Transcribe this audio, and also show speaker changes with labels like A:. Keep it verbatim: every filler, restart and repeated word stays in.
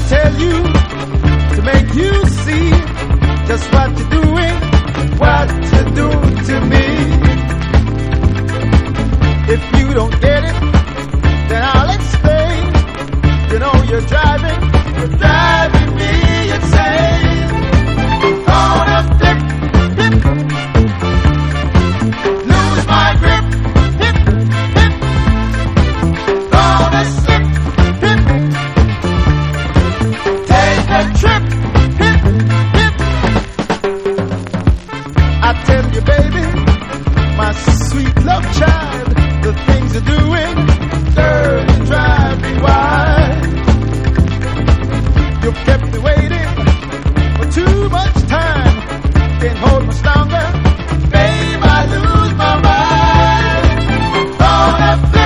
A: tell you to make you see just what you're doing, what you're doing to me. If you don't get it, then I'll explain. You know you're driving, you're driving me insane. Gonna flip, flip, lose my grip, flip, flip. Gonna slip, flip, take a trip, flip, flip. I tell you, baby, my sweet love child, the things you're doing